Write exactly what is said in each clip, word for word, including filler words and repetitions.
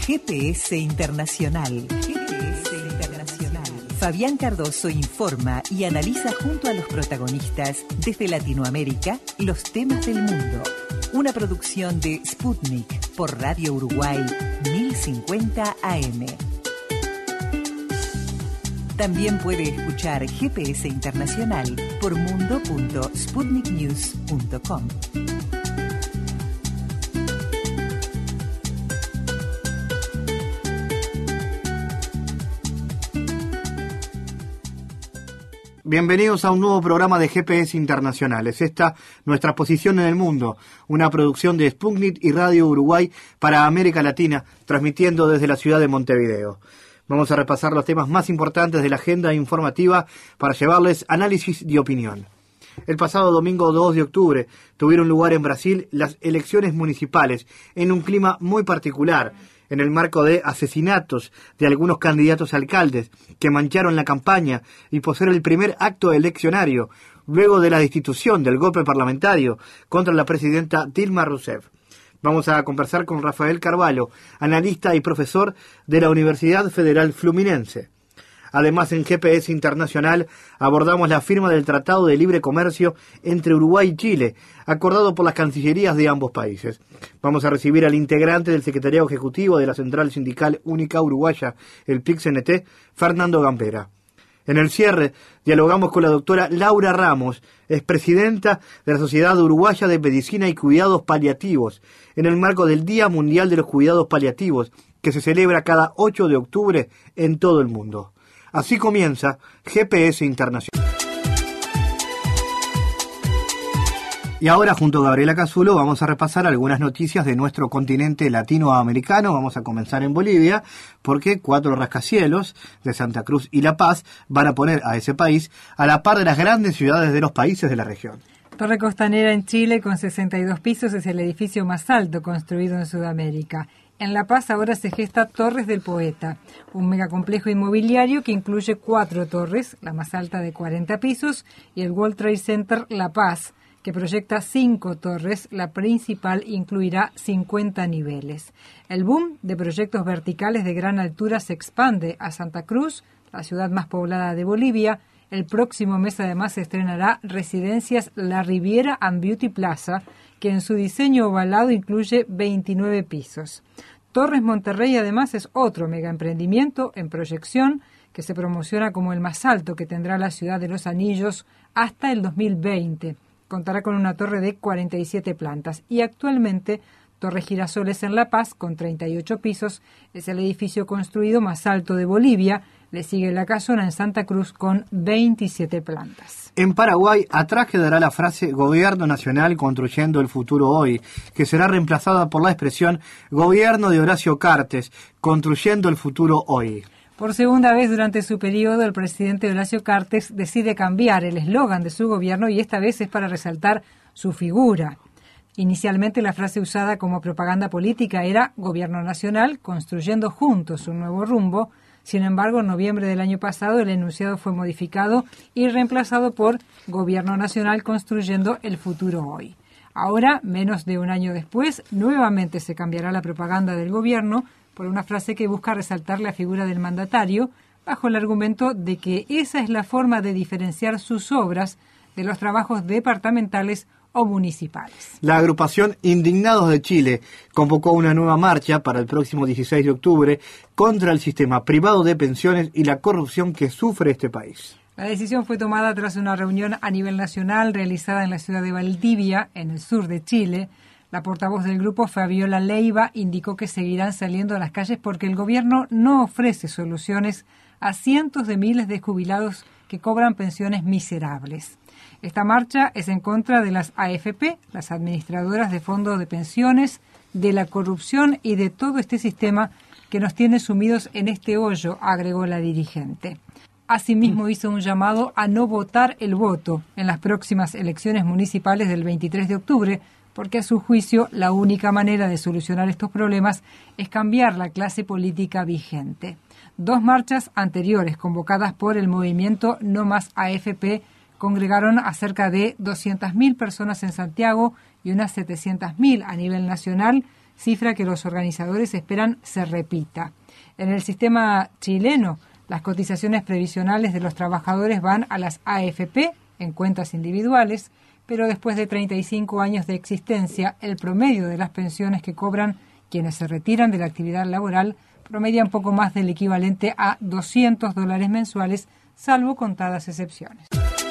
G P S Internacional. G P S Internacional. Fabián Cardoso informa y analiza junto a los protagonistas desde Latinoamérica los temas del mundo. Una producción de Sputnik por Radio Uruguay mil cincuenta A M. También puede escuchar G P S Internacional por mundo punto sputnik news punto com. Bienvenidos a un nuevo programa de G P S Internacional. Es esta nuestra posición en el mundo, una producción de Sputnik y Radio Uruguay para América Latina, transmitiendo desde la ciudad de Montevideo. Vamos a repasar los temas más importantes de la agenda informativa para llevarles análisis y opinión. El pasado domingo dos de octubre tuvieron lugar en Brasil las elecciones municipales en un clima muy particular, en el marco de asesinatos de algunos candidatos a alcaldes que mancharon la campaña y por ser el primer acto eleccionario luego de la destitución del golpe parlamentario contra la presidenta Dilma Rousseff. Vamos a conversar con Rafael Carvalho, analista y profesor de la Universidad Federal Fluminense. Además, en G P S Internacional abordamos la firma del Tratado de Libre Comercio entre Uruguay y Chile, acordado por las cancillerías de ambos países. Vamos a recibir al integrante del Secretariado Ejecutivo de la Central Sindical Única Uruguaya, el P I C C N T, Fernando Gambera. En el cierre, dialogamos con la doctora Laura Ramos, expresidenta de la Sociedad Uruguaya de Medicina y Cuidados Paliativos, en el marco del Día Mundial de los Cuidados Paliativos, que se celebra cada ocho de octubre en todo el mundo. Así comienza G P S Internacional. Y ahora, junto a Gabriela Casulo, vamos a repasar algunas noticias de nuestro continente latinoamericano. Vamos a comenzar en Bolivia, porque cuatro rascacielos de Santa Cruz y La Paz van a poner a ese país a la par de las grandes ciudades de los países de la región. Torre Costanera en Chile, con sesenta y dos pisos, es el edificio más alto construido en Sudamérica. En La Paz ahora se gesta Torres del Poeta, un megacomplejo inmobiliario que incluye cuatro torres, la más alta de cuarenta pisos, y el World Trade Center La Paz, que proyecta cinco torres, la principal incluirá cincuenta niveles. El boom de proyectos verticales de gran altura se expande a Santa Cruz, la ciudad más poblada de Bolivia. El próximo mes además se estrenará Residencias La Riviera and Beauty Plaza, que en su diseño ovalado incluye veintinueve pisos. Torres Monterrey además es otro megaemprendimiento en proyección que se promociona como el más alto que tendrá la ciudad de Los Anillos hasta el dos mil veinte. Contará con una torre de cuarenta y siete plantas y actualmente Torre Girasoles en La Paz, con treinta y ocho pisos, es el edificio construido más alto de Bolivia. Le sigue La Casona en Santa Cruz con veintisiete plantas. En Paraguay, atrás quedará la frase Gobierno Nacional construyendo el futuro hoy, que será reemplazada por la expresión Gobierno de Horacio Cartes construyendo el futuro hoy. Por segunda vez durante su periodo, el presidente Horacio Cartes decide cambiar el eslogan de su gobierno y esta vez es para resaltar su figura. Inicialmente la frase usada como propaganda política era Gobierno Nacional construyendo juntos un nuevo rumbo. Sin embargo, en noviembre del año pasado el enunciado fue modificado y reemplazado por Gobierno Nacional construyendo el futuro hoy. Ahora, menos de un año después, nuevamente se cambiará la propaganda del gobierno por una frase que busca resaltar la figura del mandatario, bajo el argumento de que esa es la forma de diferenciar sus obras de los trabajos departamentales o municipales. La agrupación Indignados de Chile convocó una nueva marcha para el próximo dieciséis de octubre contra el sistema privado de pensiones y la corrupción que sufre este país. La decisión fue tomada tras una reunión a nivel nacional realizada en la ciudad de Valdivia, en el sur de Chile. La portavoz del grupo, Fabiola Leiva, indicó que seguirán saliendo a las calles porque el gobierno no ofrece soluciones a cientos de miles de jubilados que cobran pensiones miserables. Esta marcha es en contra de las A F P, las administradoras de fondos de pensiones, de la corrupción y de todo este sistema que nos tiene sumidos en este hoyo, agregó la dirigente. Asimismo, hizo un llamado a no votar el voto en las próximas elecciones municipales del veintitrés de octubre, porque a su juicio la única manera de solucionar estos problemas es cambiar la clase política vigente. Dos marchas anteriores, convocadas por el movimiento No Más A F P, congregaron a cerca de doscientas mil personas en Santiago y unas setecientas mil a nivel nacional, cifra que los organizadores esperan se repita. En el sistema chileno, las cotizaciones previsionales de los trabajadores van a las A F P en cuentas individuales, pero después de treinta y cinco años de existencia, el promedio de las pensiones que cobran quienes se retiran de la actividad laboral promedian poco más del equivalente a doscientos dólares mensuales, salvo contadas excepciones.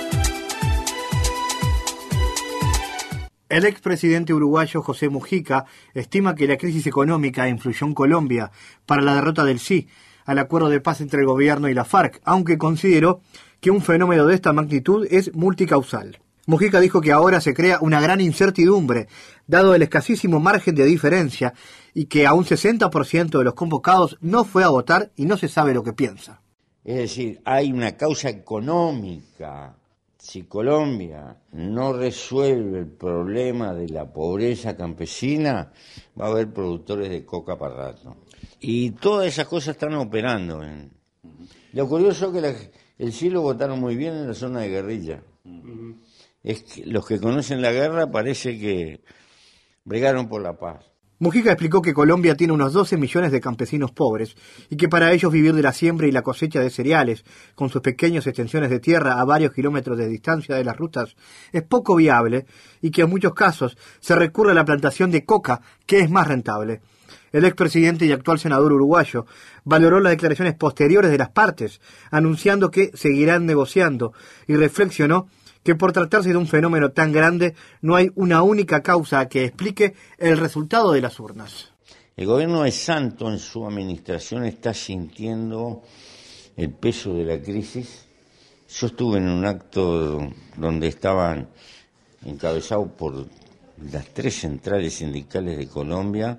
El expresidente uruguayo José Mujica estima que la crisis económica influyó en Colombia para la derrota del sí al acuerdo de paz entre el gobierno y la FARC, aunque consideró que un fenómeno de esta magnitud es multicausal. Mujica dijo que ahora se crea una gran incertidumbre, dado el escasísimo margen de diferencia, y que a un sesenta por ciento de los convocados no fue a votar y no se sabe lo que piensa. Es decir, hay una causa económica. Si Colombia no resuelve el problema de la pobreza campesina, va a haber productores de coca para rato. Y todas esas cosas están operando. En... Lo curioso es que la, el sí lo votaron muy bien en la zona de guerrilla. Uh-huh. Es que los que conocen la guerra parece que bregaron por la paz. Mujica explicó que Colombia tiene unos doce millones de campesinos pobres y que para ellos vivir de la siembra y la cosecha de cereales, con sus pequeñas extensiones de tierra a varios kilómetros de distancia de las rutas, es poco viable y que en muchos casos se recurre a la plantación de coca, que es más rentable. El expresidente y actual senador uruguayo valoró las declaraciones posteriores de las partes, anunciando que seguirán negociando, y reflexionó que por tratarse de un fenómeno tan grande no hay una única causa que explique el resultado de las urnas. El gobierno de Santos en su administración está sintiendo el peso de la crisis. Yo estuve en un acto donde estaban encabezados por las tres centrales sindicales de Colombia,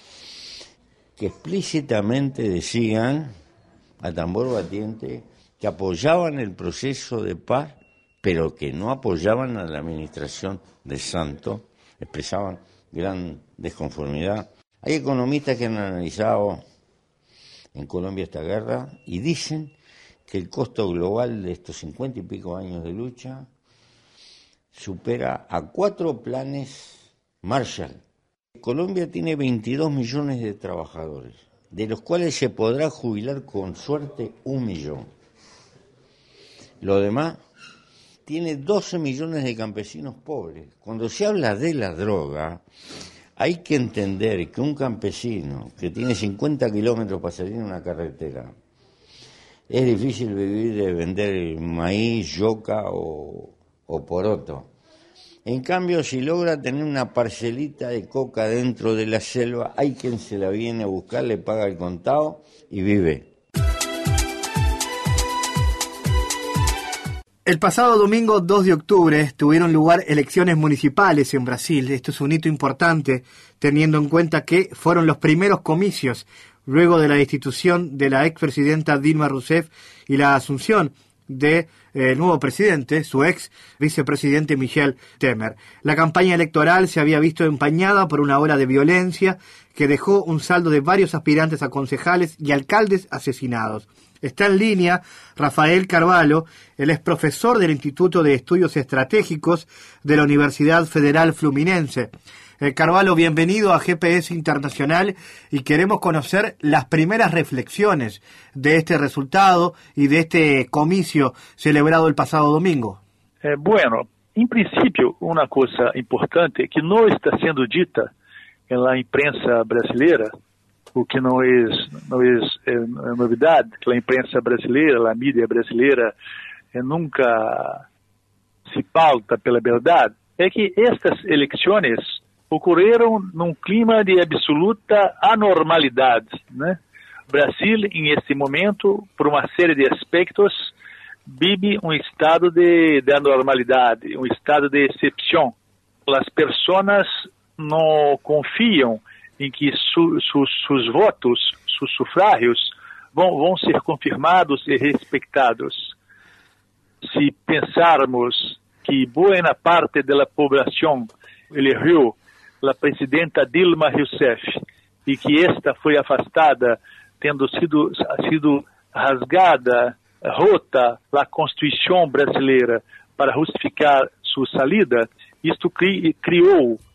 que explícitamente decían, a tambor batiente, que apoyaban el proceso de paz, pero que no apoyaban a la administración de Santos, expresaban gran desconformidad. Hay economistas que han analizado en Colombia esta guerra y dicen que el costo global de estos cincuenta y pico años de lucha supera a cuatro planes Marshall. Colombia tiene veintidós millones de trabajadores, de los cuales se podrá jubilar con suerte un millón. Lo demás tiene doce millones de campesinos pobres. Cuando se habla de la droga, hay que entender que un campesino que tiene cincuenta kilómetros para salir en una carretera, es difícil vivir de vender maíz, yuca o, o poroto. En cambio, si logra tener una parcelita de coca dentro de la selva, hay quien se la viene a buscar, le paga el contado y vive. El pasado domingo dos de octubre tuvieron lugar elecciones municipales en Brasil. Esto es un hito importante, teniendo en cuenta que fueron los primeros comicios luego de la destitución de la expresidenta Dilma Rousseff y la asunción del de, eh, nuevo presidente, su ex vicepresidente Michel Temer. La campaña electoral se había visto empañada por una ola de violencia que dejó un saldo de varios aspirantes a concejales y alcaldes asesinados. Está en línea Rafael Carvalho, él es profesor del Instituto de Estudios Estratégicos de la Universidad Federal Fluminense. Eh, Carvalho, bienvenido a G P S Internacional y queremos conocer las primeras reflexiones de este resultado y de este comicio celebrado el pasado domingo. Eh, bueno, en principio, una cosa importante que no está siendo dita en la imprensa brasileira, o que não é, não é, é novidade, que a imprensa brasileira, a mídia brasileira é, nunca se pauta pela verdade, é que estas eleições ocorreram num clima de absoluta anormalidade, né? Brasil, em este momento, por uma série de aspectos, vive um estado de, de anormalidade, um estado de exceção. As pessoas não confiam em que su, su, seus votos, seus sufrágios, vão, vão ser confirmados e respeitados. Se pensarmos que boa parte da população elegeu a presidenta Dilma Rousseff e que esta foi afastada, tendo sido, sido rasgada, rota a Constituição brasileira para justificar sua saída, isto cri, criou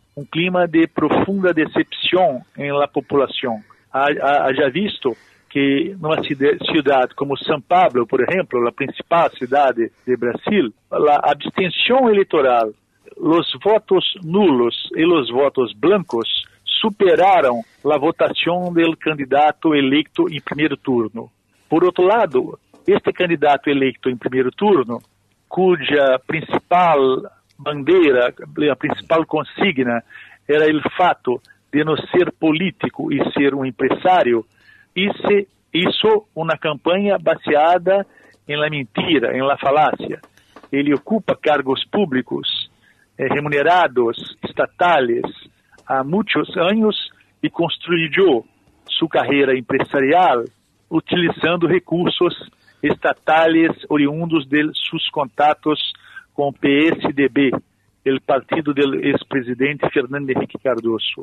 um clima de profunda decepção em la população. Haja visto que numa cidade como São Paulo, por exemplo, a principal cidade do Brasil, a abstenção eleitoral, os votos nulos e os votos blancos superaram a votação do candidato eleito em primeiro turno. Por outro lado, este candidato eleito em primeiro turno, cuja principal bandeira, a principal consigna era o fato de não ser político e ser um empresário, isso, isso uma campanha baseada em la mentira, em la falácia. Ele ocupa cargos públicos eh, remunerados, estatales, há muitos anos e construiu sua carreira empresarial utilizando recursos estatales oriundos de seus contatos com o P S D B, o partido do ex-presidente Fernando Henrique Cardoso.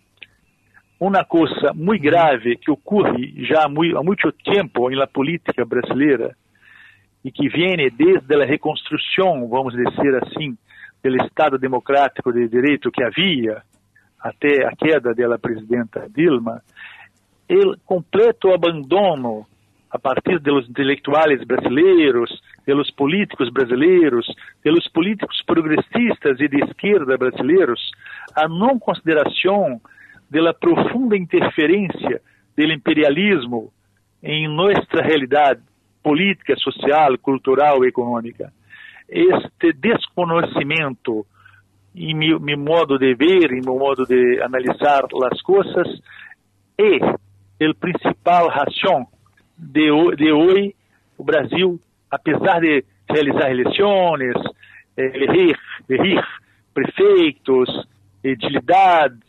Uma coisa muito grave que ocorre já há muito, há muito tempo na política brasileira e que vem desde a reconstrução, vamos dizer assim, do Estado Democrático de Direito que havia até a queda da presidenta Dilma, o completo abandono a partir dos intelectuais brasileiros, pelos políticos brasileiros, pelos políticos progressistas e de esquerda brasileiros, a não consideração da profunda interferência do imperialismo em nossa realidade política, social, cultural e econômica. Este desconhecimento, em meu, meu modo de ver, em meu modo de analisar as coisas, é o principal razão de, de hoje o Brasil, apesar de realizar eleições, eleger, eleger prefeitos, edilidades,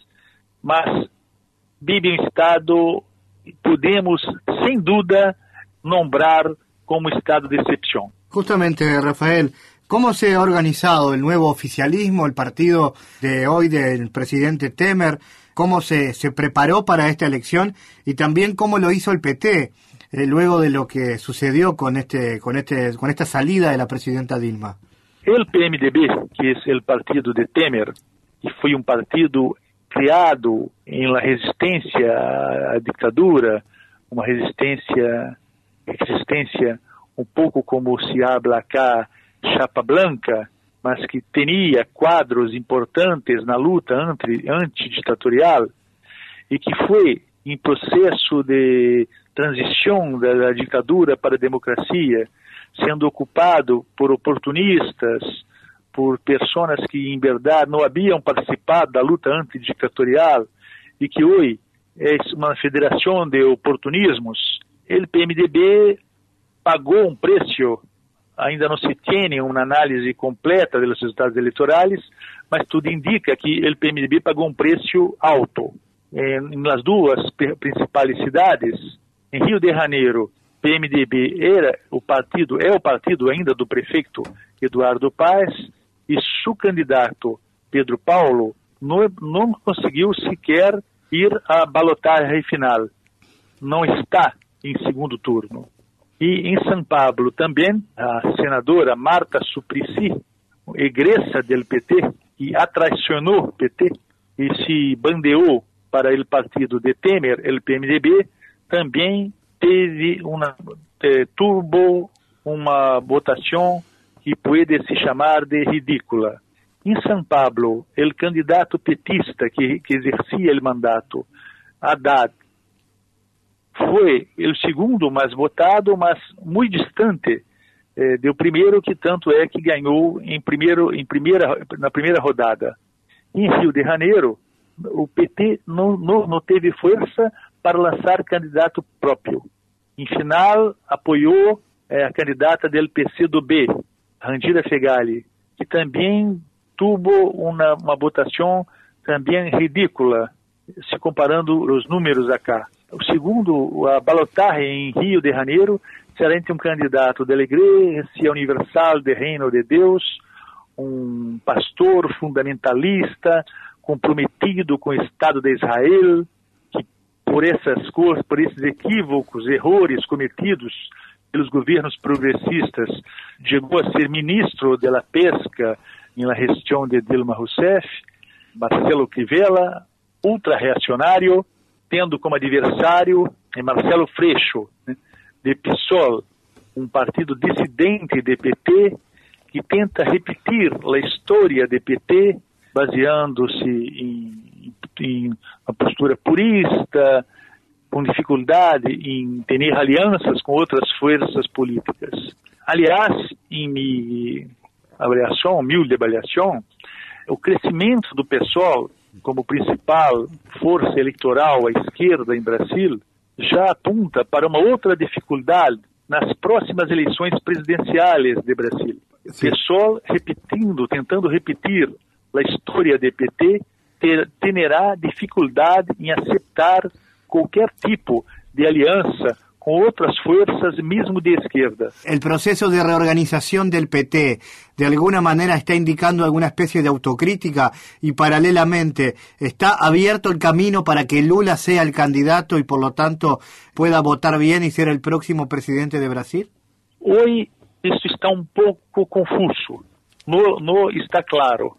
mas vive um estado, podemos, sem dúvida, nombrar como estado de excepción. Justamente, Rafael, ¿cómo se ha organizado el nuevo oficialismo, el partido de hoy del presidente Temer? ¿Cómo se, se preparó para esta elección? Y también cómo lo hizo el P T eh, luego de lo que sucedió con este, con este, con esta salida de la presidenta Dilma. El P M D B, que es el partido de Temer, que fue un partido criado en la resistencia à ditadura, uma resistência, resistência um pouco como se habla acá, chapa blanca, mas que tinha quadros importantes na luta anti, antiditatorial e que foi em processo de transição da, da ditadura para a democracia, sendo ocupado por oportunistas, por pessoas que em verdade não haviam participado da luta antiditatorial e que hoje é uma federação de oportunismos. O P M D B pagou um preço, ainda não se tem uma análise completa dos resultados eleitorais, mas tudo indica que o P M D B pagou um preço alto. Em, nas duas principais cidades, em Rio de Janeiro, P M D B era o partido, é o partido ainda do prefeito Eduardo Paes, e seu candidato, Pedro Paulo, não, não conseguiu sequer ir à balotagem final. Não está em segundo turno. E em São Paulo também, a senadora Marta Suplicy, egressa do P T, que atraicionou o P T e se bandeou para o partido de Temer, o P M D B, também teve uma, eh, tuvo uma votação que pode se chamar de ridícula. Em São Paulo, o candidato petista que, que exercia o mandato, Haddad, foi o segundo mais votado, mas muito distante eh, do primeiro, que tanto é que ganhou em primeiro, em primeira, na primeira rodada. Em Rio de Janeiro, o P T não, não, não teve força para lançar candidato próprio. Em final, apoiou eh, a candidata do P C do B, Randira Fegali, que também teve uma, uma votação também ridícula, se comparando os números acá. O segundo, a balotagem em Rio de Janeiro, será entre um candidato da Igreja Universal do Reino de Deus, um pastor fundamentalista, comprometido com o Estado de Israel, que por essas coisas, por esses equívocos, erros cometidos pelos governos progressistas, chegou a ser ministro da pesca na gestão de Dilma Rousseff, Marcelo Crivella, ultra-reacionário, tendo como adversário Marcelo Freixo, né, de PSOL, um partido dissidente de P T, que tenta repetir a história de P T, baseando-se em, em uma postura purista, com dificuldade em ter alianças com outras forças políticas. Aliás, em minha avaliação, humilde avaliação, o crescimento do PSOL como principal força eleitoral à esquerda em Brasil já apunta para uma outra dificuldade nas próximas eleições presidenciais de Brasil. O PSOL repetindo, tentando repetir a história de P T, ter, terá dificuldade em aceitar qualquer tipo de aliança con otras fuerzas mismo de izquierda. El proceso de reorganización del P T de alguna manera está indicando alguna especie de autocrítica y paralelamente está abierto el camino para que Lula sea el candidato y por lo tanto pueda votar bien y ser el próximo presidente de Brasil? Hoy esto está un poco confuso, no, no está claro.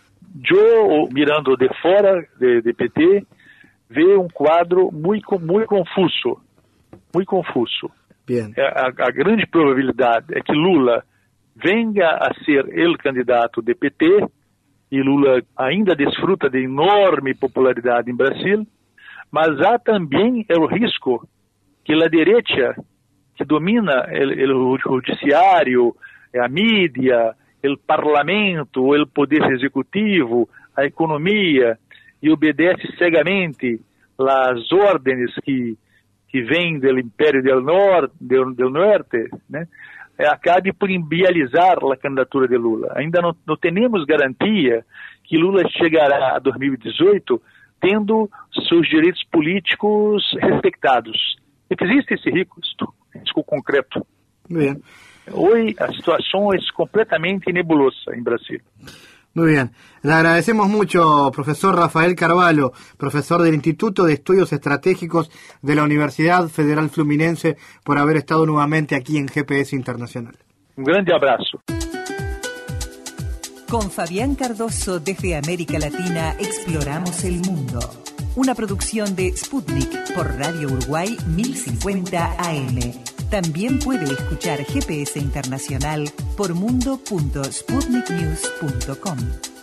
Yo, mirando de fora de, de P T, veo un cuadro muy, muy confuso. Muy confuso. Bien. A, a grande probabilidade é que Lula venha a ser el candidato de P T, e Lula ainda desfruta de enorme popularidade em Brasil, mas há também o risco que a direita, que domina o judiciário, a mídia, o parlamento, o poder executivo, a economia, e obedece cegamente às ordens que que vem do Império del Norte, del, del Norte, né, acabe por inviabilizar a candidatura de Lula. Ainda não, não temos garantia que Lula chegará a dois mil e dezoito tendo seus direitos políticos respeitados. Existe esse risco, risco concreto. Bien. Hoje a situação é completamente nebulosa em Brasil. Muy bien. Le agradecemos mucho, profesor Rafael Carvalho, profesor del Instituto de Estudios Estratégicos de la Universidad Federal Fluminense, por haber estado nuevamente aquí en G P S Internacional. Un grande abrazo. Con Fabián Cardoso desde América Latina exploramos el mundo. Una producción de Sputnik por Radio Uruguay mil cincuenta A M. También puede escuchar G P S Internacional por mundo punto sputnik news punto com.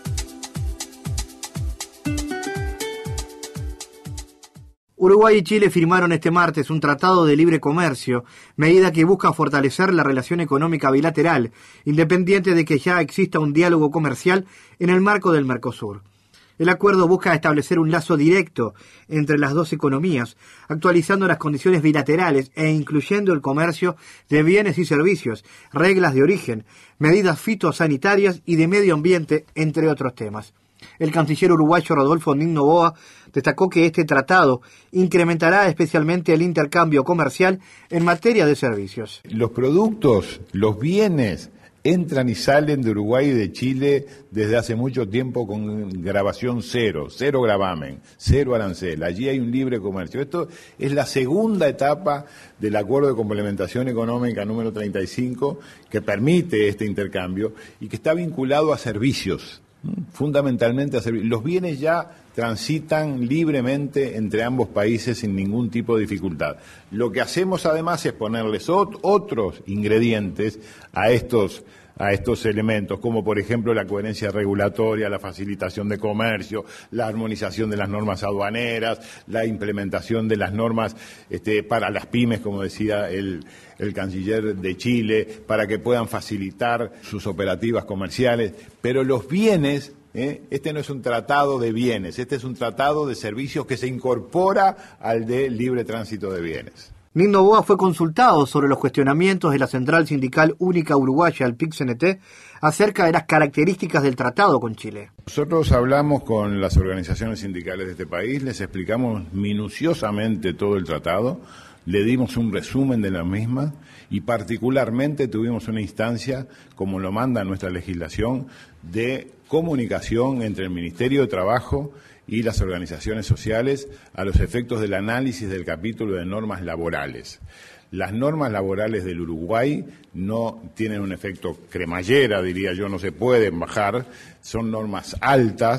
Uruguay y Chile firmaron este martes un tratado de libre comercio, medida que busca fortalecer la relación económica bilateral, independiente de que ya exista un diálogo comercial en el marco del Mercosur. El acuerdo busca establecer un lazo directo entre las dos economías, actualizando las condiciones bilaterales e incluyendo el comercio de bienes y servicios, reglas de origen, medidas fitosanitarias y de medio ambiente, entre otros temas. El canciller uruguayo Rodolfo Nin Noboa destacó que este tratado incrementará especialmente el intercambio comercial en materia de servicios. Los productos, los bienes entran y salen de Uruguay y de Chile desde hace mucho tiempo con grabación cero, cero gravamen, cero arancel. Allí hay un libre comercio. Esto es la segunda etapa del Acuerdo de Complementación Económica número treinta y cinco que permite este intercambio y que está vinculado a servicios, fundamentalmente a servicios. Los bienes ya transitan libremente entre ambos países sin ningún tipo de dificultad. Lo que hacemos además es ponerles ot- otros ingredientes a estos a estos elementos, como por ejemplo la coherencia regulatoria, la facilitación de comercio, la armonización de las normas aduaneras, la implementación de las normas este, para las pymes, como decía el, el canciller de Chile, para que puedan facilitar sus operativas comerciales. Pero los bienes, ¿eh? Este no es un tratado de bienes, este es un tratado de servicios que se incorpora al de libre tránsito de bienes. Nin Noboa fue consultado sobre los cuestionamientos de la Central Sindical Única Uruguaya, el P I C C N T, acerca de las características del tratado con Chile. Nosotros hablamos con las organizaciones sindicales de este país, les explicamos minuciosamente todo el tratado, le dimos un resumen de la misma y particularmente tuvimos una instancia, como lo manda nuestra legislación, de comunicación entre el Ministerio de Trabajo y las organizaciones sociales a los efectos del análisis del capítulo de normas laborales. Las normas laborales del Uruguay no tienen un efecto cremallera, diría yo, no se pueden bajar, son normas altas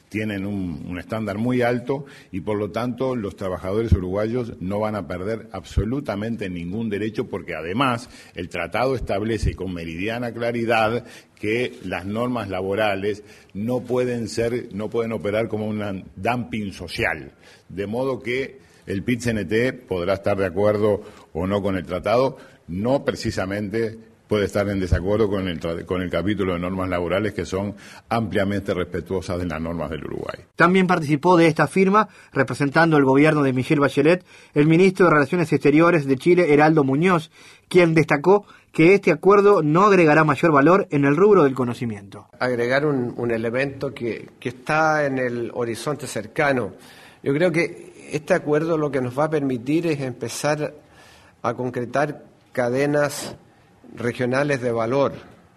tienen un, un estándar muy alto y por lo tanto los trabajadores uruguayos no van a perder absolutamente ningún derecho, porque además el tratado establece con meridiana claridad que las normas laborales no pueden ser, no pueden operar como un dumping social, de modo que el P I T C N T podrá estar de acuerdo o no con el tratado, no precisamente puede estar en desacuerdo con el, con el capítulo de normas laborales, que son ampliamente respetuosas de las normas del Uruguay. También participó de esta firma, representando el gobierno de Michelle Bachelet, el ministro de Relaciones Exteriores de Chile, Heraldo Muñoz, quien destacó que este acuerdo no agregará mayor valor en el rubro del conocimiento. Agregar un, un elemento que, que está en el horizonte cercano. Yo creo que este acuerdo lo que nos va a permitir es empezar a concretar cadenas regionales de valor,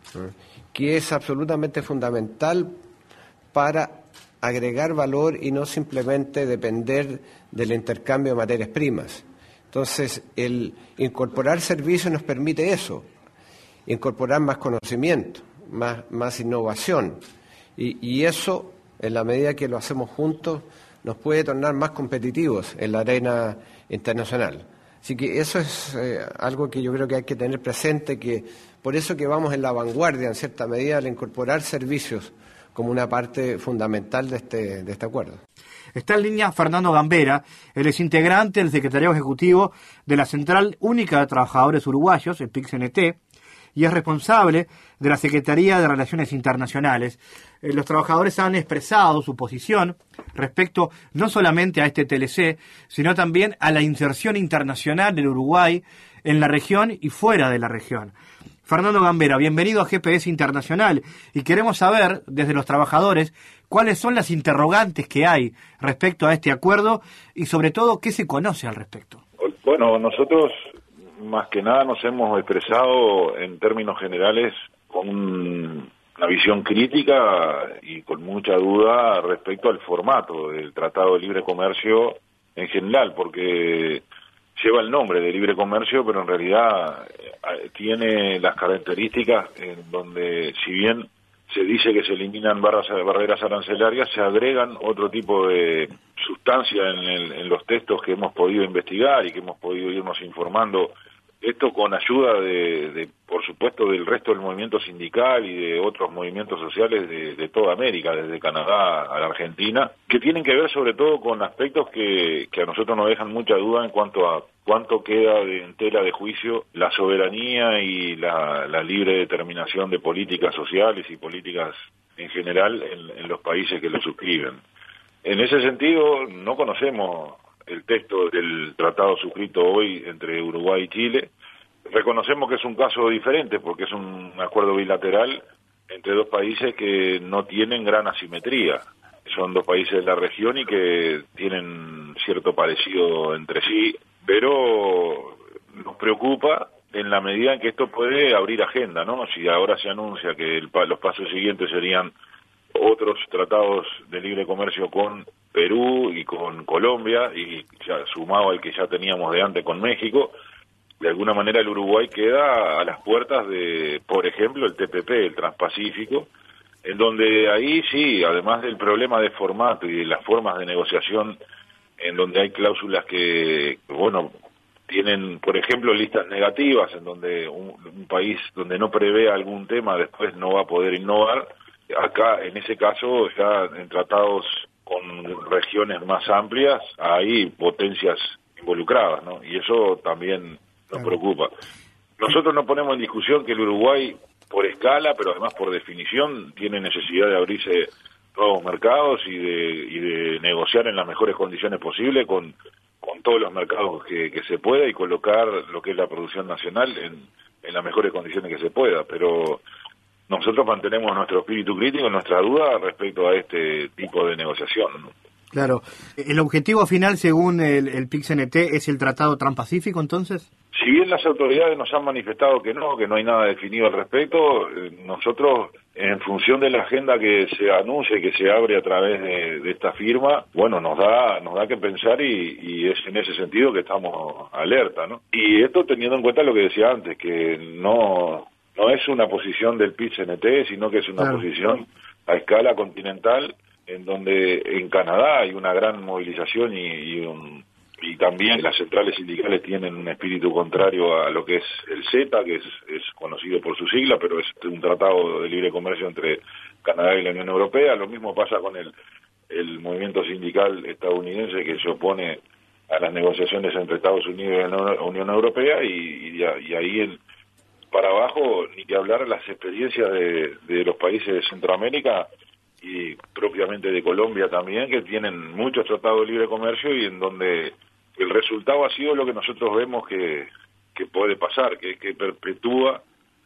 que es absolutamente fundamental para agregar valor y no simplemente depender del intercambio de materias primas. Entonces, el incorporar servicios nos permite eso, incorporar más conocimiento, más, más innovación, y, y eso, en la medida que lo hacemos juntos, nos puede tornar más competitivos en la arena internacional. Así que eso es eh, algo que yo creo que hay que tener presente, que por eso que vamos en la vanguardia, en cierta medida, al incorporar servicios como una parte fundamental de este, de este acuerdo. Está en línea Fernando Gambera, él es integrante del Secretariado Ejecutivo de la Central Única de Trabajadores Uruguayos, el P I C C N T, y es responsable de la Secretaría de Relaciones Internacionales. Eh, los trabajadores han expresado su posición respecto no solamente a este T L C, sino también a la inserción internacional del Uruguay en la región y fuera de la región. Fernando Gambera, bienvenido a G P S Internacional, y queremos saber, desde los trabajadores, cuáles son las interrogantes que hay respecto a este acuerdo y, sobre todo, qué se conoce al respecto. Bueno, nosotros más que nada nos hemos expresado en términos generales con una visión crítica y con mucha duda respecto al formato del Tratado de Libre Comercio en general, porque lleva el nombre de libre comercio, pero en realidad tiene las características en donde, si bien se dice que se eliminan barras, barreras arancelarias, se agregan otro tipo de sustancia en, el, en los textos que hemos podido investigar y que hemos podido irnos informando. Esto con ayuda de, de, por supuesto, del resto del movimiento sindical y de otros movimientos sociales de, de toda América, desde Canadá a la Argentina, que tienen que ver sobre todo con aspectos que, que a nosotros nos dejan mucha duda en cuanto a cuánto queda de, en tela de juicio la soberanía y la, la libre determinación de políticas sociales y políticas en general en, en los países que lo suscriben. En ese sentido, no conocemos el texto del tratado suscrito hoy entre Uruguay y Chile. Reconocemos que es un caso diferente porque es un acuerdo bilateral entre dos países que no tienen gran asimetría. Son dos países de la región y que tienen cierto parecido entre sí, pero nos preocupa en la medida en que esto puede abrir agenda, ¿no? Si ahora se anuncia que el, los pasos siguientes serían otros tratados de libre comercio con Perú y con Colombia, y ya sumado al que ya teníamos de antes con México, de alguna manera el Uruguay queda a las puertas de, por ejemplo, el T P P, el Transpacífico, en donde ahí sí, además del problema de formato y de las formas de negociación, en donde hay cláusulas que, bueno, tienen, por ejemplo, listas negativas, en donde un, un país donde no prevé algún tema después no va a poder innovar. Acá, en ese caso, ya en tratados con regiones más amplias, hay potencias involucradas, ¿no? Y eso también nos preocupa. Nosotros no ponemos en discusión que el Uruguay, por escala, pero además por definición, tiene necesidad de abrirse nuevos mercados y de, y de negociar en las mejores condiciones posibles con, con todos los mercados que, que se pueda y colocar lo que es la producción nacional en, en las mejores condiciones que se pueda, pero nosotros mantenemos nuestro espíritu crítico, nuestra duda respecto a este tipo de negociación, ¿no? Claro. ¿El objetivo final, según el, el P I C C N T, es el Tratado Transpacífico, entonces? Si bien las autoridades nos han manifestado que no, que no hay nada definido al respecto, nosotros, en función de la agenda que se anuncia y que se abre a través de, de esta firma, bueno, nos da nos da que pensar y, y es en ese sentido que estamos alerta, ¿no? Y esto teniendo en cuenta lo que decía antes, que no... no es una posición del P I C C N T, sino que es una claro. posición a escala continental en donde en Canadá hay una gran movilización y, y, un, y también las centrales sindicales tienen un espíritu contrario a lo que es el CETA, que es, es conocido por su sigla, pero es un tratado de libre comercio entre Canadá y la Unión Europea. Lo mismo pasa con el, el movimiento sindical estadounidense, que se opone a las negociaciones entre Estados Unidos y la Unión Europea, y, y, y ahí el, para abajo, ni que hablar las experiencias de, de los países de Centroamérica y propiamente de Colombia también, que tienen muchos tratados de libre comercio y en donde el resultado ha sido lo que nosotros vemos que, que puede pasar, que, que perpetúa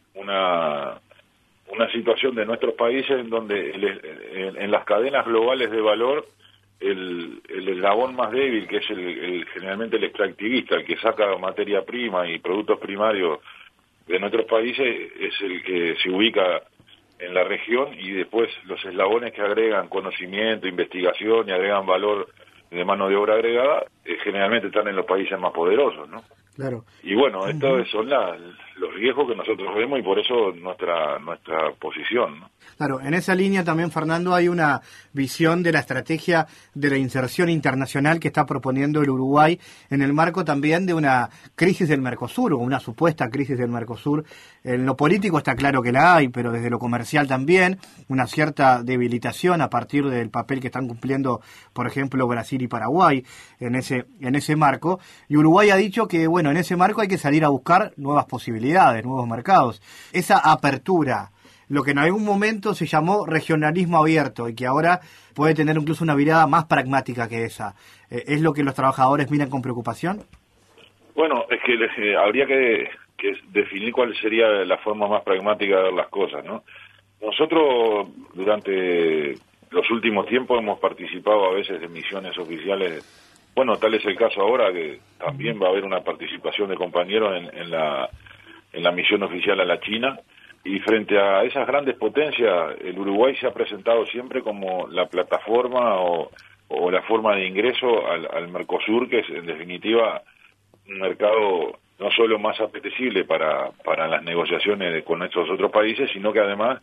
una, una situación de nuestros países en donde el, en, en las cadenas globales de valor el, el eslabón más débil, que es el, el generalmente el extractivista, el que saca materia prima y productos primarios de nuestros países, es el que se ubica en la región, y después los eslabones que agregan conocimiento, investigación y agregan valor de mano de obra agregada, eh, generalmente están en los países más poderosos, ¿no? Claro. Y bueno, estos son la, los riesgos que nosotros vemos y por eso nuestra nuestra posición, ¿no? Claro, en esa línea también, Fernando, hay una visión de la estrategia de la inserción internacional que está proponiendo el Uruguay en el marco también de una crisis del Mercosur, o una supuesta crisis del Mercosur. En lo político está claro que la hay, pero desde lo comercial también, una cierta debilitación a partir del papel que están cumpliendo, por ejemplo, Brasil y Paraguay en ese, en ese marco. Y Uruguay ha dicho que, bueno, en ese marco hay que salir a buscar nuevas posibilidades, nuevos mercados. Esa apertura, lo que en algún momento se llamó regionalismo abierto y que ahora puede tener incluso una mirada más pragmática que esa, ¿es lo que los trabajadores miran con preocupación? Bueno, es que eh, habría que, que definir cuál sería la forma más pragmática de ver las cosas, ¿no? Nosotros durante los últimos tiempos hemos participado a veces de misiones oficiales. Bueno, tal es el caso ahora, que también va a haber una participación de compañeros en, en la en la misión oficial a la China, y frente a esas grandes potencias, el Uruguay se ha presentado siempre como la plataforma o, o la forma de ingreso al, al Mercosur, que es en definitiva un mercado no solo más apetecible para, para las negociaciones de, con estos otros países, sino que además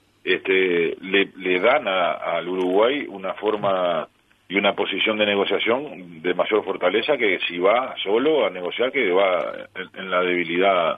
este, le, le dan a, al Uruguay una forma y una posición de negociación de mayor fortaleza que si va solo a negociar, que va en, en la debilidad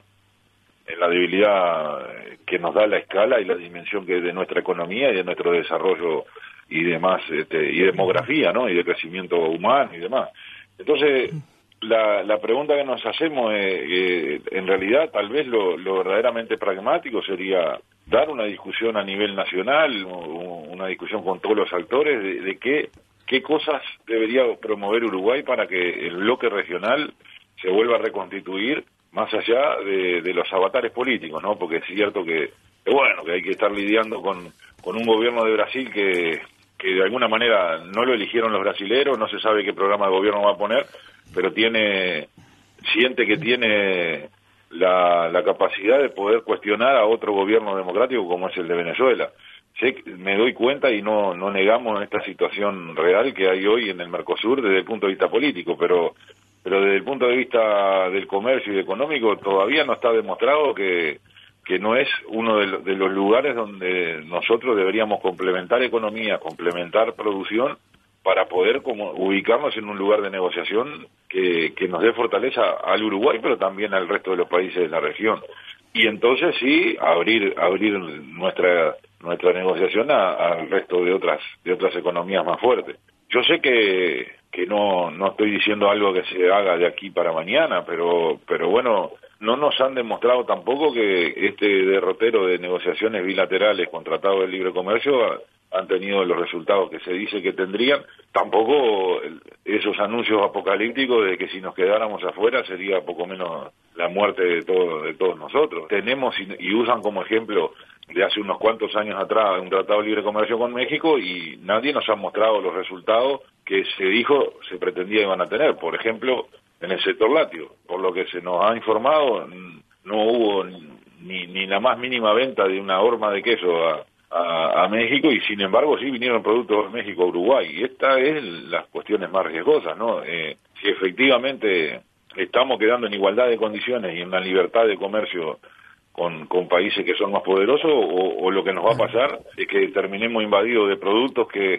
en la debilidad que nos da la escala y la dimensión que de nuestra economía y de nuestro desarrollo y demás, este, y demografía, ¿no? Y de crecimiento humano y demás. Entonces, la, la pregunta que nos hacemos es, eh, en realidad, tal vez lo, lo verdaderamente pragmático sería dar una discusión a nivel nacional, una discusión con todos los actores de, de qué qué cosas debería promover Uruguay para que el bloque regional se vuelva a reconstituir más allá de, de los avatares políticos, ¿no? Porque es cierto que, que bueno, que hay que estar lidiando con, con un gobierno de Brasil que, que de alguna manera no lo eligieron los brasileros, no se sabe qué programa de gobierno va a poner, pero tiene, siente que tiene la, la capacidad de poder cuestionar a otro gobierno democrático como es el de Venezuela. Sé, me doy cuenta y no, no negamos esta situación real que hay hoy en el Mercosur desde el punto de vista político, pero pero desde el punto de vista del comercio y económico todavía no está demostrado que, que no es uno de, lo, de los lugares donde nosotros deberíamos complementar economía, complementar producción para poder como ubicarnos en un lugar de negociación que, que nos dé fortaleza al Uruguay, pero también al resto de los países de la región. Y entonces sí, abrir abrir nuestra nuestra negociación al resto de otras de otras economías más fuertes. Yo sé que, que no, no estoy diciendo algo que se haga de aquí para mañana, pero, pero bueno, no nos han demostrado tampoco que este derrotero de negociaciones bilaterales con tratados de libre comercio han tenido los resultados que se dice que tendrían. Tampoco esos anuncios apocalípticos de que si nos quedáramos afuera sería poco menos la muerte de, todo, de todos nosotros. Tenemos y, y usan como ejemplo de hace unos cuantos años atrás un tratado de libre comercio con México y nadie nos ha mostrado los resultados que se dijo se pretendía iban a tener. Por ejemplo, en el sector lácteo, por lo que se nos ha informado, no hubo ni, ni la más mínima venta de una horma de queso a, a, a México, y sin embargo sí vinieron productos de México a Uruguay, y esta es las cuestiones más riesgosas, ¿no? Eh, si efectivamente estamos quedando en igualdad de condiciones y en una libertad de comercio con, con países que son más poderosos, o, o lo que nos va a pasar es que terminemos invadidos de productos que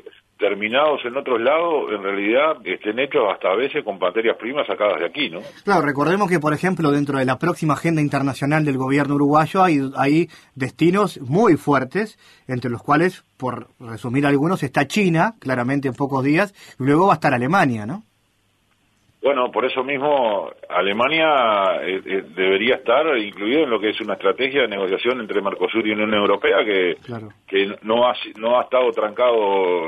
terminados en otros lados, en realidad estén hechos hasta a veces con materias primas sacadas de aquí, ¿no? Claro, recordemos que, por ejemplo, dentro de la próxima agenda internacional del gobierno uruguayo hay, hay destinos muy fuertes, entre los cuales, por resumir algunos, está China, claramente en pocos días, y luego va a estar Alemania, ¿no? Bueno, por eso mismo Alemania eh, eh, debería estar incluido en lo que es una estrategia de negociación entre Mercosur y Unión Europea que, claro. que no, ha, no ha estado trancado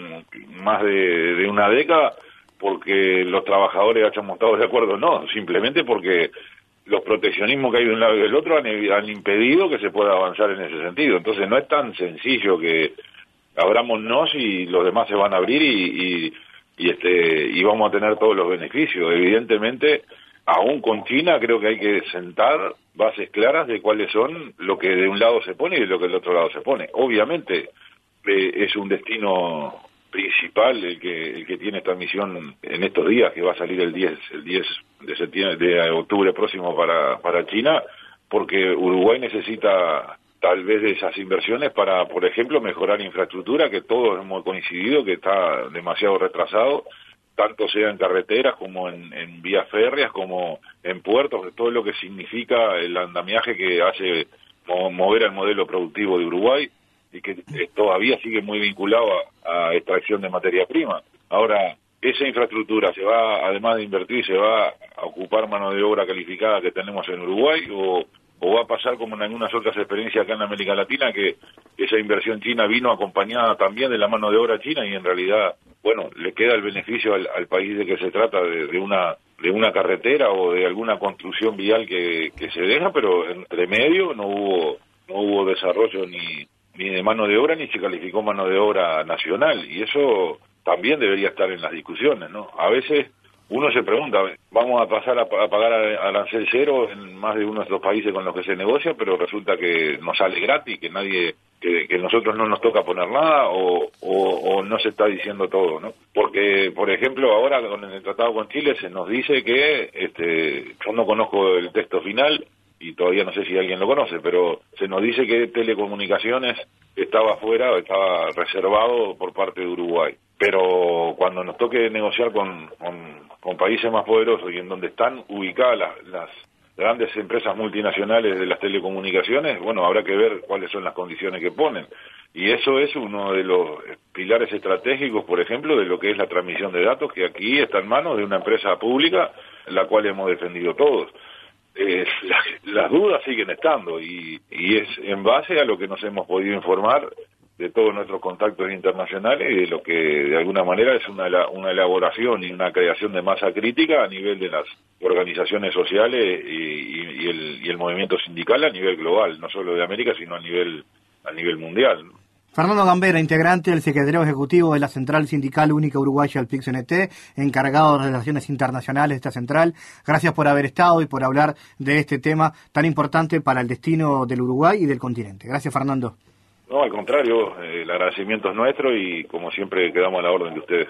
um, más de, de una década porque los trabajadores hayan estado de acuerdo, no, simplemente porque los proteccionismos que hay de un lado y del otro han, han impedido que se pueda avanzar en ese sentido. Entonces no es tan sencillo que abrámonos y los demás se van a abrir y... y y este y vamos a tener todos los beneficios. Evidentemente, aún con China creo que hay que sentar bases claras de cuáles son lo que de un lado se pone y de lo que del otro lado se pone. Obviamente eh, es un destino principal el que el que tiene esta misión en estos días, que va a salir el diez el diez de septiembre de octubre próximo para para China, porque Uruguay necesita tal vez de esas inversiones para, por ejemplo, mejorar infraestructura, que todos hemos coincidido que está demasiado retrasado, tanto sea en carreteras como en, en vías férreas, como en puertos, todo lo que significa el andamiaje que hace mover al modelo productivo de Uruguay y que todavía sigue muy vinculado a, a extracción de materia prima. Ahora, esa infraestructura se va, además de invertir, se va a ocupar mano de obra calificada que tenemos en Uruguay, o o va a pasar como en algunas otras experiencias acá en América Latina, que esa inversión china vino acompañada también de la mano de obra china y en realidad, bueno, le queda el beneficio al, al país de que se trata de, de una de una carretera o de alguna construcción vial que, que se deja, pero entre medio no hubo no hubo desarrollo ni ni de mano de obra ni se calificó mano de obra nacional, y eso también debería estar en las discusiones, ¿no? A veces uno se pregunta, vamos a pasar a, a pagar arancel cero en más de uno de los países con los que se negocia, pero resulta que nos sale gratis, que nadie, que, que nosotros no nos toca poner nada, o, o, o no se está diciendo todo, ¿no? Porque, por ejemplo, ahora con el tratado con Chile se nos dice que, este, yo no conozco el texto final, y todavía no sé si alguien lo conoce, pero se nos dice que telecomunicaciones estaba fuera, estaba reservado por parte de Uruguay. Pero cuando nos toque negociar con, con, con países más poderosos y en donde están ubicadas las, las grandes empresas multinacionales de las telecomunicaciones, bueno, habrá que ver cuáles son las condiciones que ponen. Y eso es uno de los pilares estratégicos, por ejemplo, de lo que es la transmisión de datos, que aquí está en manos de una empresa pública, la cual hemos defendido todos. Eh, las, las dudas siguen estando y, y es en base a lo que nos hemos podido informar de todos nuestros contactos internacionales y de lo que de alguna manera es una, una elaboración y una creación de masa crítica a nivel de las organizaciones sociales y, y, y, el, y el movimiento sindical a nivel global, no solo de América, sino a nivel, a nivel mundial, ¿no? Fernando Gambera, integrante del secretario ejecutivo de la Central Sindical Única Uruguaya, el P I C C N T, encargado de Relaciones Internacionales de esta central. Gracias por haber estado y por hablar de este tema tan importante para el destino del Uruguay y del continente. Gracias, Fernando. No, al contrario, eh, el agradecimiento es nuestro y como siempre quedamos a la orden de ustedes.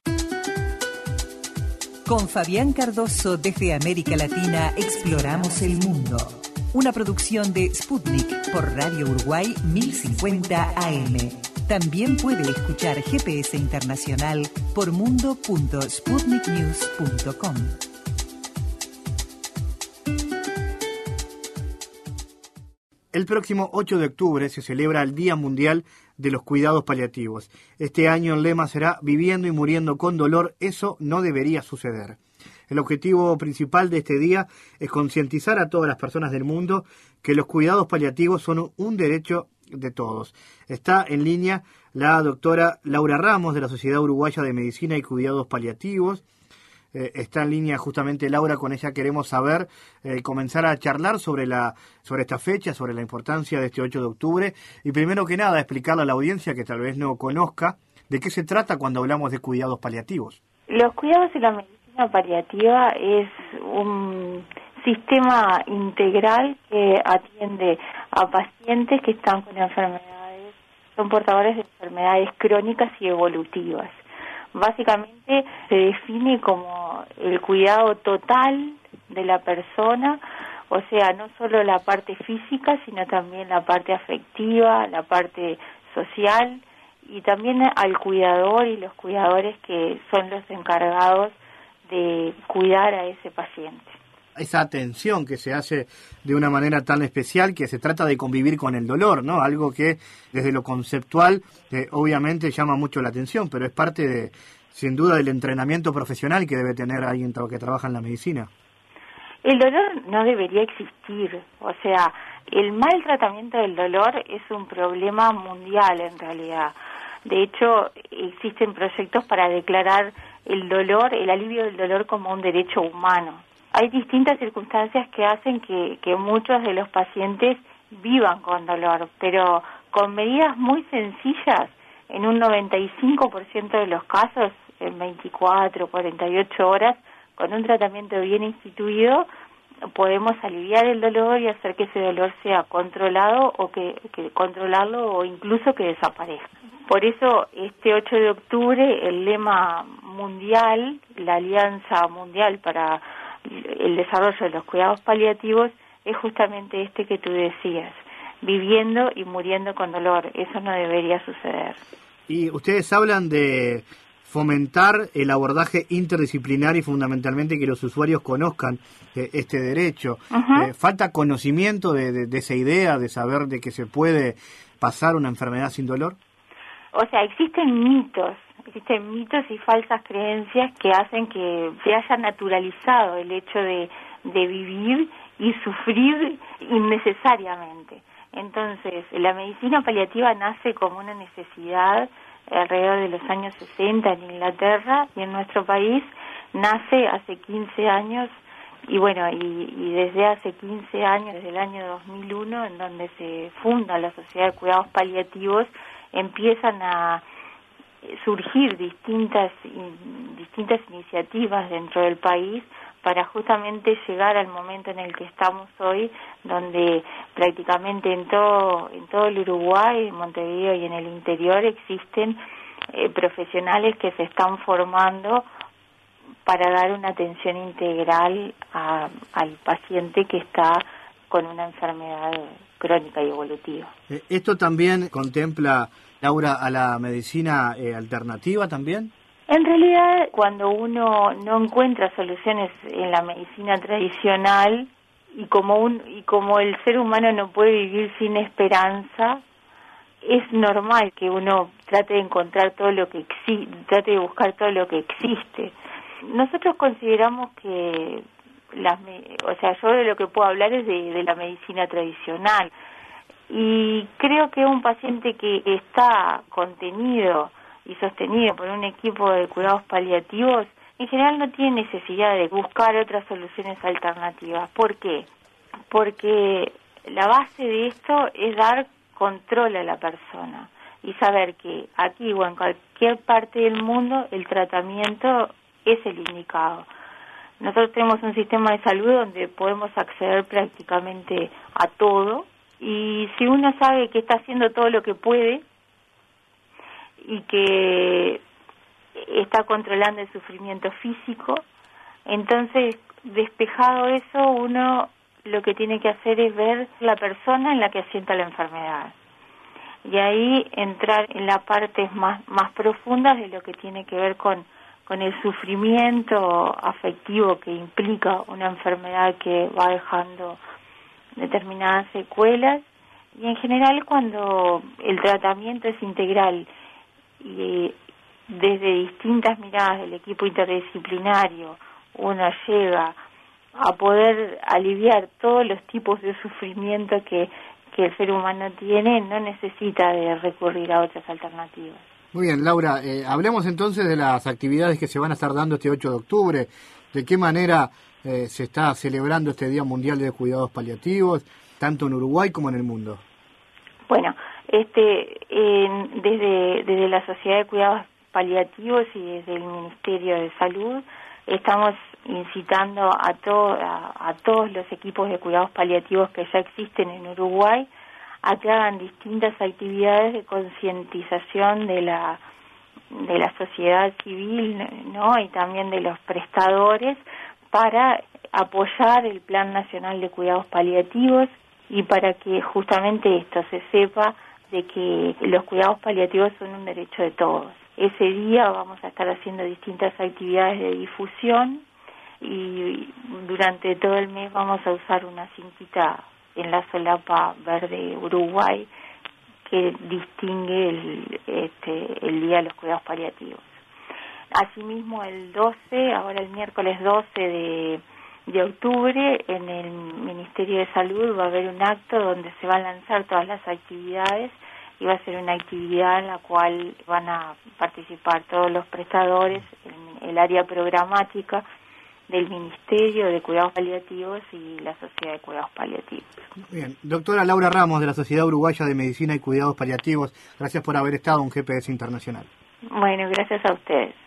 Con Fabián Cardoso desde América Latina exploramos el mundo. Una producción de Sputnik por Radio Uruguay mil cincuenta A M. También puede escuchar G P S Internacional por mundo punto sputnik news punto com. El próximo ocho de octubre se celebra el Día Mundial de los Cuidados Paliativos. Este año el lema será Viviendo y muriendo con dolor, eso no debería suceder. El objetivo principal de este día es concientizar a todas las personas del mundo que los cuidados paliativos son un derecho de todos. Está en línea la doctora Laura Ramos de la Sociedad Uruguaya de Medicina y Cuidados Paliativos. Eh, está en línea justamente Laura, con ella queremos saber, eh, comenzar a charlar sobre la sobre esta fecha, sobre la importancia de este ocho de octubre y primero que nada explicarle a la audiencia que tal vez no conozca de qué se trata cuando hablamos de cuidados paliativos. Los cuidados y la medicina paliativa es un sistema integral que atiende a pacientes que están con enfermedades, son portadores de enfermedades crónicas y evolutivas. Básicamente se define como el cuidado total de la persona, o sea, no solo la parte física, sino también la parte afectiva, la parte social y también al cuidador y los cuidadores que son los encargados de cuidar a ese paciente. Esa atención que se hace de una manera tan especial, que se trata de convivir con el dolor, ¿no? Algo que desde lo conceptual eh, obviamente llama mucho la atención, pero es parte de, sin duda, del entrenamiento profesional que debe tener alguien que trabaja en la medicina. El dolor no debería existir, o sea, el mal tratamiento del dolor es un problema mundial en realidad. De hecho, existen proyectos para declarar el dolor, el alivio del dolor como un derecho humano. Hay distintas circunstancias que hacen que, que muchos de los pacientes vivan con dolor, pero con medidas muy sencillas, en un noventa y cinco por ciento de los casos, en veinticuatro, cuarenta y ocho horas, con un tratamiento bien instituido, podemos aliviar el dolor y hacer que ese dolor sea controlado o que, que controlarlo o incluso que desaparezca. Por eso, este ocho de octubre, el lema mundial, la Alianza Mundial para el Desarrollo de los Cuidados Paliativos, es justamente este que tú decías, viviendo y muriendo con dolor. Eso no debería suceder. Y ustedes hablan de fomentar el abordaje interdisciplinar y fundamentalmente que los usuarios conozcan eh, este derecho. Uh-huh. Eh, ¿Falta conocimiento de, de, de esa idea, de saber de que se puede pasar una enfermedad sin dolor? O sea, existen mitos, existen mitos y falsas creencias que hacen que se haya naturalizado el hecho de, de vivir y sufrir innecesariamente. Entonces, la medicina paliativa nace como una necesidad alrededor de los años sesenta en Inglaterra, y en nuestro país nace hace quince años, y bueno, y, y desde hace quince años, desde el año dos mil uno, en donde se funda la Sociedad de Cuidados Paliativos, empiezan a surgir distintas distintas iniciativas dentro del país para justamente llegar al momento en el que estamos hoy, donde prácticamente en todo en todo el Uruguay, en Montevideo y en el interior existen eh, profesionales que se están formando para dar una atención integral a, al paciente que está con una enfermedad crónica y evolutiva. ¿Esto también contempla, Laura, a la medicina eh, alternativa también? En realidad, cuando uno no encuentra soluciones en la medicina tradicional y como un y como el ser humano no puede vivir sin esperanza, es normal que uno trate de encontrar todo lo que existe, trate de buscar todo lo que existe. Nosotros consideramos que las, o sea, yo de lo que puedo hablar es de, de la medicina tradicional, y creo que un paciente que está contenido y sostenido por un equipo de cuidados paliativos, en general no tiene necesidad de buscar otras soluciones alternativas. ¿Por qué? Porque la base de esto es dar control a la persona y saber que aquí o en cualquier parte del mundo el tratamiento es el indicado. Nosotros tenemos un sistema de salud donde podemos acceder prácticamente a todo, y si uno sabe que está haciendo todo lo que puede y que está controlando el sufrimiento físico, entonces, despejado eso, uno lo que tiene que hacer es ver la persona en la que asienta la enfermedad, y ahí entrar en las partes más, más profundas de lo que tiene que ver con, con el sufrimiento afectivo que implica una enfermedad que va dejando determinadas secuelas. Y en general, cuando el tratamiento es integral y desde distintas miradas del equipo interdisciplinario uno llega a poder aliviar todos los tipos de sufrimiento que, que el ser humano tiene, no necesita de recurrir a otras alternativas. Muy bien, Laura, eh, hablemos entonces de las actividades que se van a estar dando este ocho de octubre, de qué manera eh, se está celebrando este Día Mundial de Cuidados Paliativos, tanto en Uruguay como en el mundo. Bueno, este, eh, desde, desde la Sociedad de Cuidados Paliativos y desde el Ministerio de Salud estamos incitando a, to, a, a todos los equipos de cuidados paliativos que ya existen en Uruguay a que hagan distintas actividades de concientización de la de la sociedad civil, ¿no? Y también de los prestadores, para apoyar el Plan Nacional de Cuidados Paliativos y para que justamente esto se sepa de que los cuidados paliativos son un derecho de todos. Ese día vamos a estar haciendo distintas actividades de difusión y durante todo el mes vamos a usar una cintita en la solapa verde Uruguay que distingue el, este, el Día de los Cuidados Paliativos. Asimismo, el doce, ahora el miércoles doce de, de octubre, en el Ministerio de Salud va a haber un acto donde se van a lanzar todas las actividades y va a ser una actividad en la cual van a participar todos los prestadores en el área programática del Ministerio de Cuidados Paliativos y la Sociedad de Cuidados Paliativos. Bien, doctora Laura Ramos de la Sociedad Uruguaya de Medicina y Cuidados Paliativos, gracias por haber estado en G P S Internacional. Bueno, gracias a ustedes.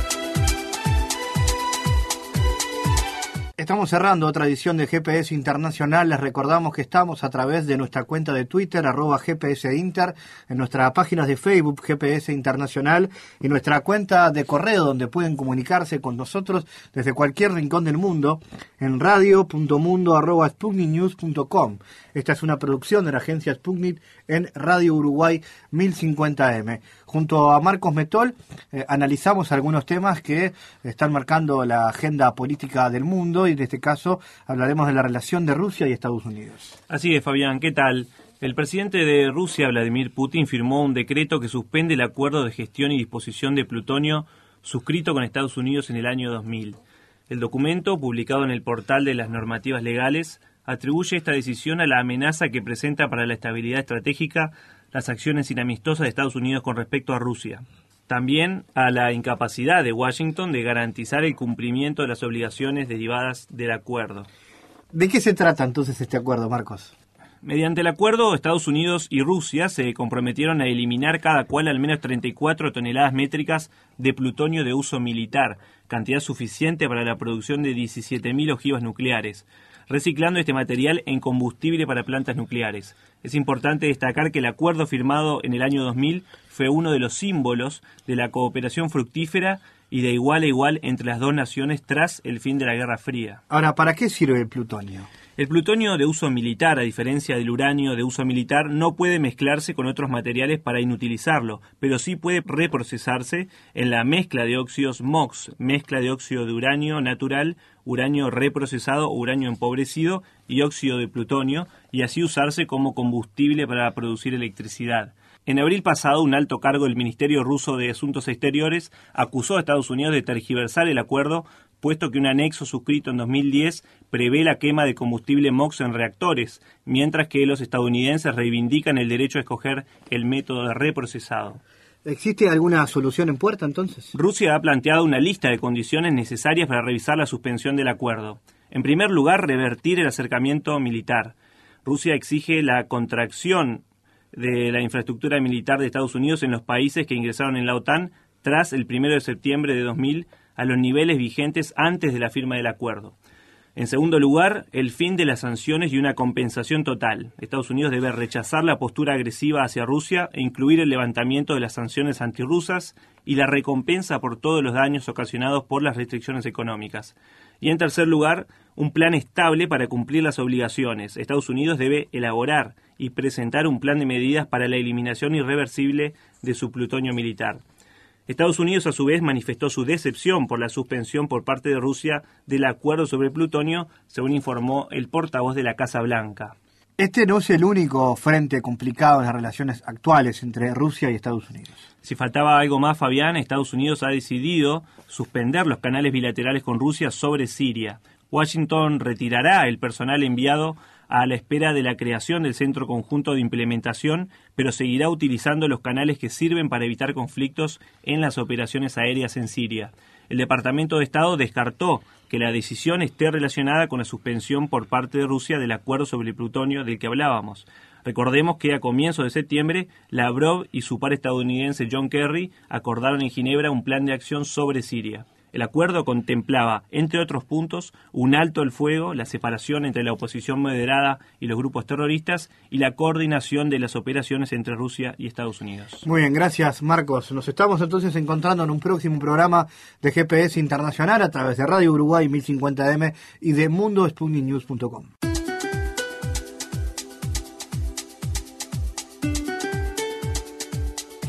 Estamos cerrando otra edición de G P S Internacional. Les recordamos que estamos a través de nuestra cuenta de Twitter, arroba G P S Inter, en nuestras páginas de Facebook, G P S Internacional, y nuestra cuenta de correo, donde pueden comunicarse con nosotros desde cualquier rincón del mundo, en radio punto mundo arroba sputnik news punto com. Esta es una producción de la agencia Sputnik en Radio Uruguay mil cincuenta M. Junto a Marcos Metol, eh, analizamos algunos temas que están marcando la agenda política del mundo, y en este caso hablaremos de la relación de Rusia y Estados Unidos. Así es, Fabián, ¿qué tal? El presidente de Rusia, Vladimir Putin, firmó un decreto que suspende el acuerdo de gestión y disposición de plutonio suscrito con Estados Unidos en el año dos mil. El documento, publicado en el portal de las normativas legales, atribuye esta decisión a la amenaza que presenta para la estabilidad estratégica las acciones inamistosas de Estados Unidos con respecto a Rusia. También a la incapacidad de Washington de garantizar el cumplimiento de las obligaciones derivadas del acuerdo. ¿De qué se trata entonces este acuerdo, Marcos? Mediante el acuerdo, Estados Unidos y Rusia se comprometieron a eliminar cada cual al menos treinta y cuatro toneladas métricas de plutonio de uso militar, cantidad suficiente para la producción de diecisiete mil ojivas nucleares, reciclando este material en combustible para plantas nucleares. Es importante destacar que el acuerdo firmado en el año dos mil fue uno de los símbolos de la cooperación fructífera y de igual a igual entre las dos naciones tras el fin de la Guerra Fría. Ahora, ¿para qué sirve el plutonio? El plutonio de uso militar, a diferencia del uranio de uso militar, no puede mezclarse con otros materiales para inutilizarlo, pero sí puede reprocesarse en la mezcla de óxidos M O X, mezcla de óxido de uranio natural, uranio reprocesado o uranio empobrecido y óxido de plutonio, y así usarse como combustible para producir electricidad. En abril pasado, un alto cargo del Ministerio Ruso de Asuntos Exteriores acusó a Estados Unidos de tergiversar el acuerdo, puesto que un anexo suscrito en dos mil diez prevé la quema de combustible M O X en reactores, mientras que los estadounidenses reivindican el derecho a escoger el método de reprocesado. ¿Existe alguna solución en puerta entonces? Rusia ha planteado una lista de condiciones necesarias para revisar la suspensión del acuerdo. En primer lugar, revertir el acercamiento militar. Rusia exige la contracción de la infraestructura militar de Estados Unidos en los países que ingresaron en la OTAN tras el primero de septiembre de dos mil a los niveles vigentes antes de la firma del acuerdo. En segundo lugar, el fin de las sanciones y una compensación total. Estados Unidos debe rechazar la postura agresiva hacia Rusia e incluir el levantamiento de las sanciones antirrusas y la recompensa por todos los daños ocasionados por las restricciones económicas. Y en tercer lugar, un plan estable para cumplir las obligaciones. Estados Unidos debe elaborar y presentar un plan de medidas para la eliminación irreversible de su plutonio militar. Estados Unidos, a su vez, manifestó su decepción por la suspensión por parte de Rusia del acuerdo sobre plutonio, según informó el portavoz de la Casa Blanca. Este no es el único frente complicado en las relaciones actuales entre Rusia y Estados Unidos. Si faltaba algo más, Fabián, Estados Unidos ha decidido suspender los canales bilaterales con Rusia sobre Siria. Washington retirará el personal enviado a la espera de la creación del Centro Conjunto de Implementación, pero seguirá utilizando los canales que sirven para evitar conflictos en las operaciones aéreas en Siria. El Departamento de Estado descartó que la decisión esté relacionada con la suspensión por parte de Rusia del acuerdo sobre el plutonio del que hablábamos. Recordemos que a comienzos de septiembre, Lavrov y su par estadounidense John Kerry acordaron en Ginebra un plan de acción sobre Siria. El acuerdo contemplaba, entre otros puntos, un alto el fuego, la separación entre la oposición moderada y los grupos terroristas y la coordinación de las operaciones entre Rusia y Estados Unidos. Muy bien, gracias Marcos. Nos estamos entonces encontrando en un próximo programa de G P S Internacional a través de Radio Uruguay mil cincuenta M y de mundo sputnik news punto com.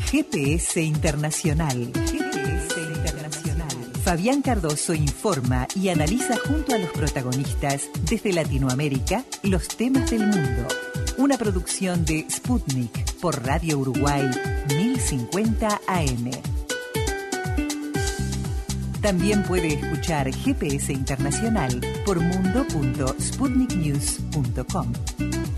G P S Internacional. G P S Internacional. Fabián Cardoso informa y analiza junto a los protagonistas desde Latinoamérica los temas del mundo. Una producción de Sputnik por Radio Uruguay mil cincuenta A M. También puede escuchar G P S Internacional por mundo punto sputnik news punto com.